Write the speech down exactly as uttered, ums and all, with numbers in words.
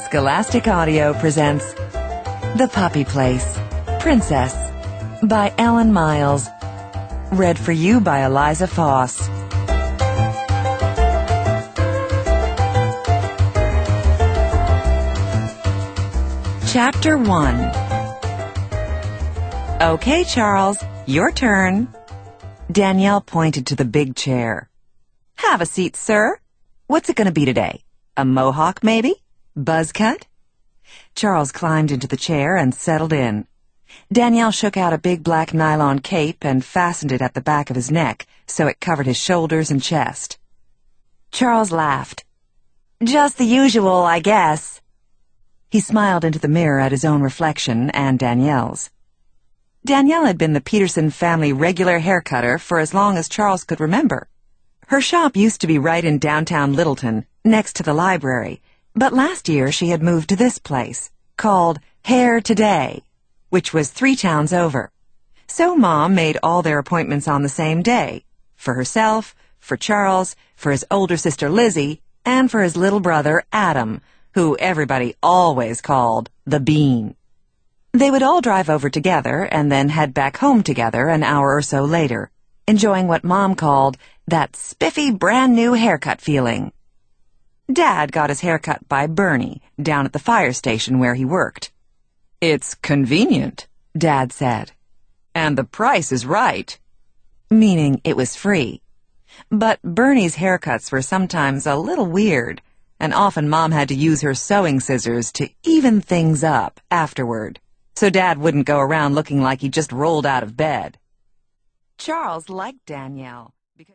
Scholastic Audio presents The Puppy Place, Princess, by Ellen Miles. Read for you by Eliza Foss. Chapter one. Okay, Charles, your turn. Danielle pointed to the big chair. Have a seat, sir. What's it going to be today? A mohawk, maybe? Buzz cut? Charles climbed into the chair and settled in. Danielle shook out a big black nylon cape and fastened it at the back of his neck so it covered his shoulders and chest. Charles laughed. Just the usual, I guess. He smiled into the mirror at his own reflection and Danielle's. Danielle had been the Peterson family regular hair cutter for as long as Charles could remember. Her shop used to be right in downtown Littleton, next to the library, but last year she had moved to this place, called Hair Today, which was three towns over. So Mom made all their appointments on the same day, for herself, for Charles, for his older sister Lizzie, and for his little brother Adam, who everybody always called the Bean. They would all drive over together and then head back home together an hour or so later, enjoying what Mom called that spiffy brand new haircut feeling. Dad got his hair cut by Bernie down at the fire station where he worked. It's convenient, Dad said. And the price is right. Meaning it was free. But Bernie's haircuts were sometimes a little weird, and often Mom had to use her sewing scissors to even things up afterward, so Dad wouldn't go around looking like he just rolled out of bed. Charles liked Danielle.